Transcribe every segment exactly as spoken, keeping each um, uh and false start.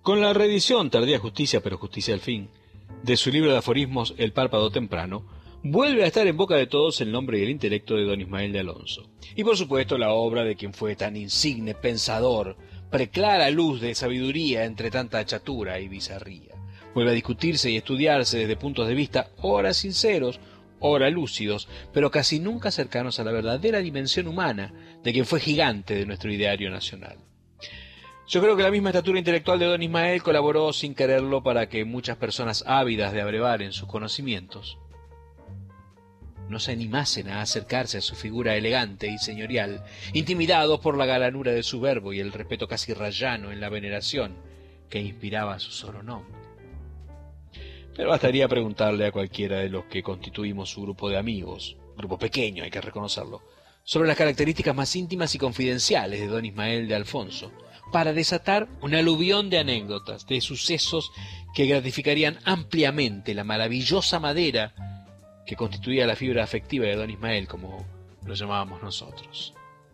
Con la reedición, tardía justicia, pero justicia al fin, de su libro de aforismos El párpado temprano, vuelve a estar en boca de todos el nombre y el intelecto de don Ismael de Alonso. Y por supuesto la obra de quien fue tan insigne pensador, preclara luz de sabiduría entre tanta chatura y bizarría. Vuelve a discutirse y estudiarse desde puntos de vista ora sinceros, ora lúcidos, pero casi nunca cercanos a la verdadera dimensión humana de quien fue gigante de nuestro ideario nacional. Yo creo que la misma estatura intelectual de don Ismael colaboró sin quererlo para que muchas personas ávidas de abrevar en sus conocimientos no se animasen a acercarse a su figura elegante y señorial, intimidados por la galanura de su verbo y el respeto casi rayano en la veneración que inspiraba su solo nombre. Pero bastaría preguntarle a cualquiera de los que constituimos su grupo de amigos, grupo pequeño hay que reconocerlo, sobre las características más íntimas y confidenciales de don Ismael de Alfonso, para desatar un aluvión de anécdotas, de sucesos que gratificarían ampliamente la maravillosa madera que constituía la fibra afectiva de don Ismael, como lo llamábamos nosotros.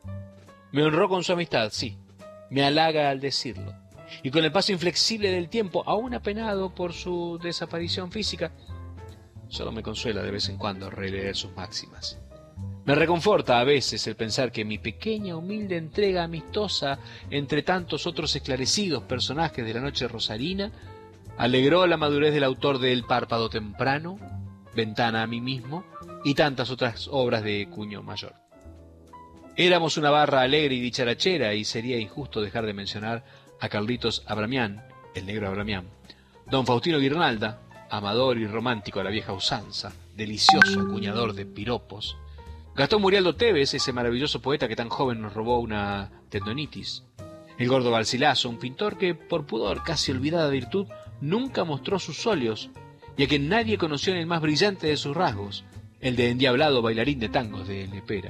Me honró con su amistad, sí, me halaga al decirlo, y con el paso inflexible del tiempo, aún apenado por su desaparición física, solo me consuela de vez en cuando releer sus máximas. Me reconforta a veces el pensar que mi pequeña humilde entrega amistosa entre tantos otros esclarecidos personajes de la noche rosarina alegró la madurez del autor de El párpado temprano, Ventana a mí mismo y tantas otras obras de cuño mayor. Éramos una barra alegre y dicharachera y sería injusto dejar de mencionar a Carlitos Abramián, el negro Abramián, don Faustino Guirnalda, amador y romántico a la vieja usanza, delicioso acuñador de piropos, Gastón Murialdo Tevez, ese maravilloso poeta que tan joven nos robó una tendonitis, el gordo Garcilaso, un pintor que, por pudor, casi olvidada virtud, nunca mostró sus óleos, y a quien nadie conoció en el más brillante de sus rasgos, el de endiablado bailarín de tangos de Lepera.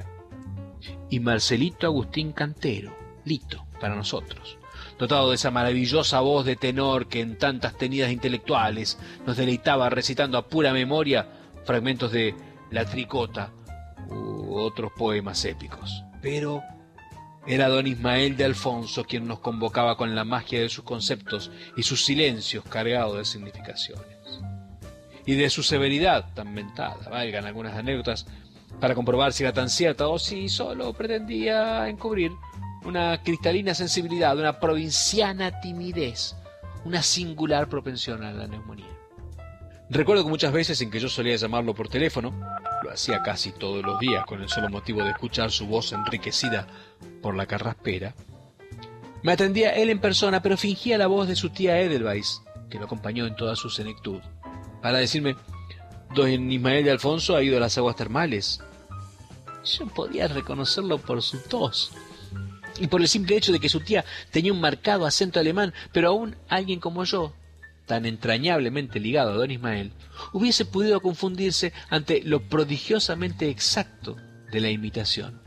Y Marcelito Agustín Cantero, Lito, para nosotros, dotado de esa maravillosa voz de tenor que en tantas tenidas intelectuales nos deleitaba recitando a pura memoria fragmentos de La Tricota u otros poemas épicos. Pero era don Ismael de Alfonso quien nos convocaba con la magia de sus conceptos y sus silencios cargados de significaciones. Y de su severidad tan mentada, valgan algunas anécdotas, para comprobar si era tan cierta o si solo pretendía encubrir una cristalina sensibilidad, una provinciana timidez, una singular propensión a la neumonía. Recuerdo que muchas veces en que yo solía llamarlo por teléfono, lo hacía casi todos los días con el solo motivo de escuchar su voz enriquecida por la carraspera, me atendía él en persona, pero fingía la voz de su tía Edelweiss, que lo acompañó en toda su senectud, para decirme: don Ismael de Alfonso ha ido a las aguas termales. Yo podía reconocerlo por su tos y por el simple hecho de que su tía tenía un marcado acento alemán, pero aún alguien como yo, tan entrañablemente ligado a don Ismael, hubiese podido confundirse ante lo prodigiosamente exacto de la imitación.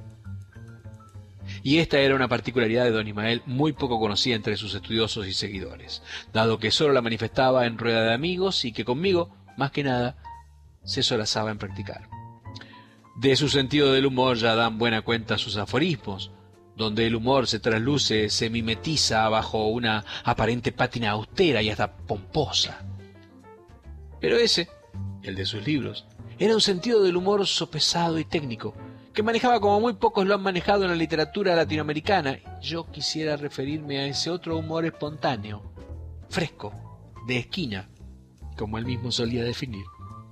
Y esta era una particularidad de don Ismael muy poco conocida entre sus estudiosos y seguidores, dado que solo la manifestaba en rueda de amigos y que conmigo, más que nada, se solazaba en practicar. De su sentido del humor ya dan buena cuenta sus aforismos, donde el humor se trasluce, se mimetiza bajo una aparente pátina austera y hasta pomposa. Pero ese, el de sus libros, era un sentido del humor sopesado y técnico, que manejaba como muy pocos lo han manejado en la literatura latinoamericana. Yo quisiera referirme a ese otro humor espontáneo, fresco, de esquina, como él mismo solía definir.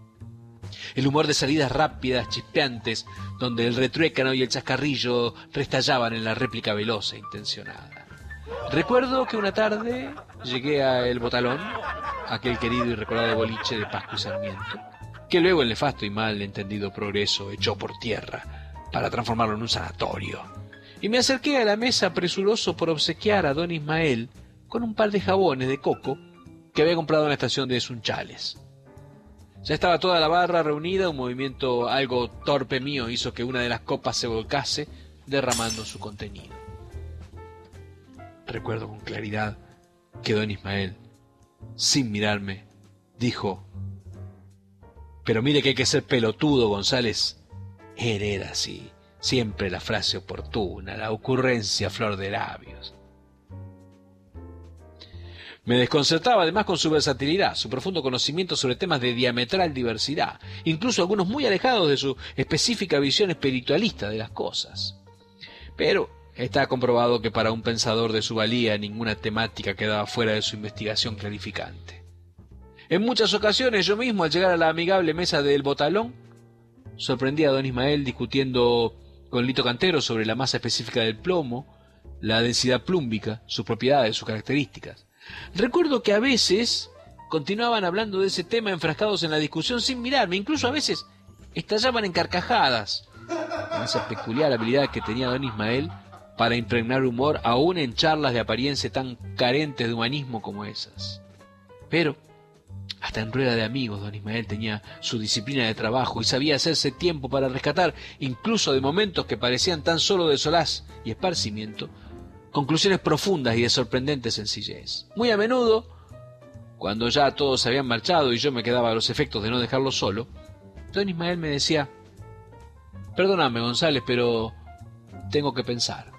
El humor de salidas rápidas, chispeantes, donde el retruécano y el chascarrillo restallaban en la réplica veloz e intencionada. Recuerdo que una tarde llegué a El Botalón, aquel querido y recordado boliche de Pasco y Sarmiento, que luego el nefasto y mal entendido Progreso echó por tierra para transformarlo en un sanatorio. Y me acerqué a la mesa presuroso por obsequiar a don Ismael con un par de jabones de coco que había comprado en la estación de Sunchales. Ya estaba toda la barra reunida, un movimiento algo torpe mío hizo que una de las copas se volcase, derramando su contenido. Recuerdo con claridad que don Ismael, sin mirarme, dijo: «Pero mire que hay que ser pelotudo, González». Era así, siempre la frase oportuna, la ocurrencia a flor de labios. Me desconcertaba además con su versatilidad, su profundo conocimiento sobre temas de diametral diversidad, incluso algunos muy alejados de su específica visión espiritualista de las cosas. Pero está comprobado que para un pensador de su valía ninguna temática quedaba fuera de su investigación clarificante. En muchas ocasiones yo mismo, al llegar a la amigable mesa del botalón, sorprendí a don Ismael discutiendo con Lito Cantero sobre la masa específica del plomo, la densidad plúmbica, sus propiedades, sus características. Recuerdo que a veces continuaban hablando de ese tema enfrascados en la discusión sin mirarme, incluso a veces estallaban en carcajadas, con esa peculiar habilidad que tenía don Ismael para impregnar humor aún en charlas de apariencia tan carentes de humanismo como esas. Pero hasta en rueda de amigos don Ismael tenía su disciplina de trabajo y sabía hacerse tiempo para rescatar, incluso de momentos que parecían tan solo de solaz y esparcimiento, conclusiones profundas y de sorprendente sencillez. Muy a menudo, cuando ya todos se habían marchado y yo me quedaba a los efectos de no dejarlo solo, don Ismael me decía: «Perdóname, González, pero tengo que pensar».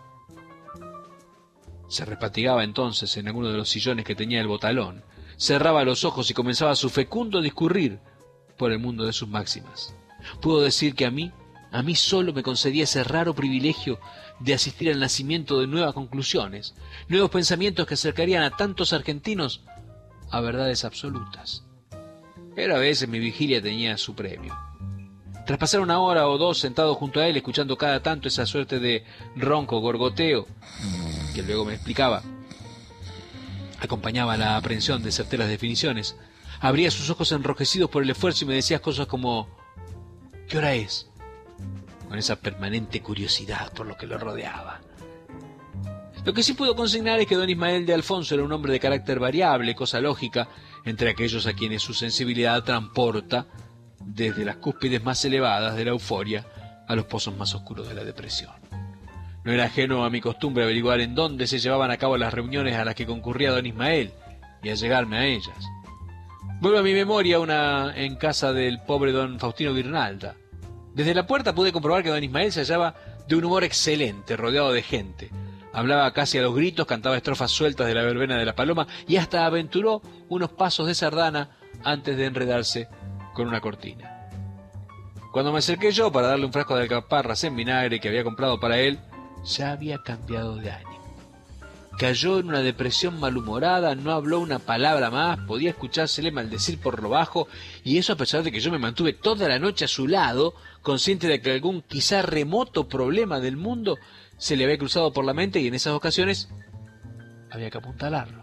Se repatigaba entonces en alguno de los sillones que tenía el botalón, cerraba los ojos y comenzaba su fecundo discurrir por el mundo de sus máximas. Puedo decir que a mí, a mí solo me concedía ese raro privilegio de asistir al nacimiento de nuevas conclusiones, nuevos pensamientos que acercarían a tantos argentinos a verdades absolutas. Pero a veces mi vigilia tenía su premio. Tras pasar una hora o dos sentado junto a él, escuchando cada tanto esa suerte de ronco gorgoteo, que luego me explicaba, acompañaba la aprehensión de certeras definiciones, abría sus ojos enrojecidos por el esfuerzo y me decía cosas como: «¿Qué hora es?», con esa permanente curiosidad por lo que lo rodeaba. Lo que sí puedo consignar es que don Ismael de Alfonso era un hombre de carácter variable, cosa lógica entre aquellos a quienes su sensibilidad transporta desde las cúspides más elevadas de la euforia a los pozos más oscuros de la depresión. No era ajeno a mi costumbre averiguar en dónde se llevaban a cabo las reuniones a las que concurría don Ismael y a llegarme a ellas. Vuelvo a mi memoria una en casa del pobre don Faustino Guirnalda. Desde la puerta pude comprobar que don Ismael se hallaba de un humor excelente, rodeado de gente. Hablaba casi a los gritos, cantaba estrofas sueltas de la verbena de la Paloma y hasta aventuró unos pasos de sardana antes de enredarse con una cortina. Cuando me acerqué yo para darle un frasco de alcaparras en vinagre que había comprado para él, ya había cambiado de ánimo. Cayó en una depresión malhumorada, no habló una palabra más, podía escuchársele maldecir por lo bajo, y eso a pesar de que yo me mantuve toda la noche a su lado, consciente de que algún quizá remoto problema del mundo se le había cruzado por la mente y en esas ocasiones había que apuntalarlo.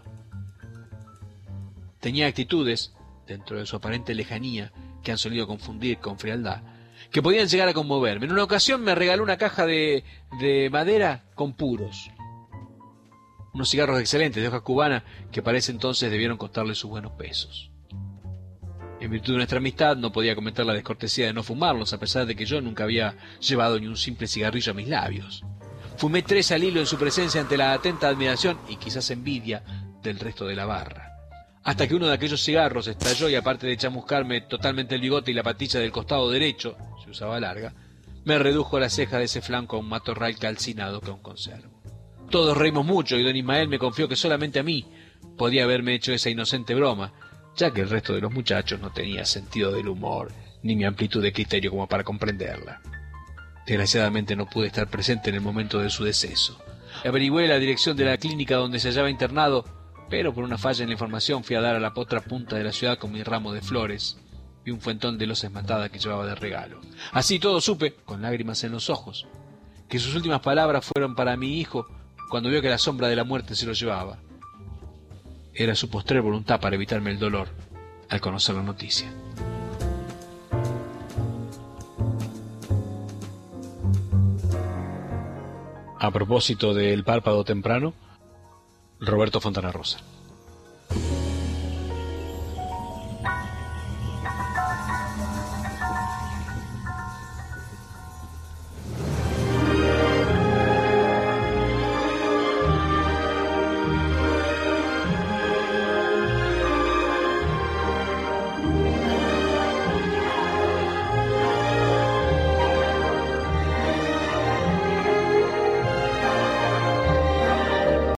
Tenía actitudes, dentro de su aparente lejanía, que han solido confundir con frialdad, que podían llegar a conmoverme. En una ocasión me regaló una caja de, de madera con puros. Unos cigarros excelentes de hoja cubana que para ese entonces debieron costarle sus buenos pesos. En virtud de nuestra amistad no podía cometer la descortesía de no fumarlos, a pesar de que yo nunca había llevado ni un simple cigarrillo a mis labios. Fumé tres al hilo en su presencia ante la atenta admiración y quizás envidia del resto de la barra. Hasta que uno de aquellos cigarros estalló y, aparte de chamuscarme totalmente el bigote y la patilla del costado derecho, se usaba larga, me redujo la ceja de ese flanco a un matorral calcinado que aún conservo. Todos reímos mucho y don Ismael me confió que solamente a mí podía haberme hecho esa inocente broma, ya que el resto de los muchachos no tenía sentido del humor ni mi amplitud de criterio como para comprenderla. Desgraciadamente no pude estar presente en el momento de su deceso. Averigüé la dirección de la clínica donde se hallaba internado, pero por una falla en la información fui a dar a la otra punta de la ciudad con mi ramo de flores y un fuentón de loza esmaltada que llevaba de regalo. Así todo supe, con lágrimas en los ojos, que sus últimas palabras fueron para mi hijo cuando vio que la sombra de la muerte se lo llevaba. Era su postrer voluntad para evitarme el dolor al conocer la noticia. A propósito del párpado temprano, Roberto Fontana Rosa.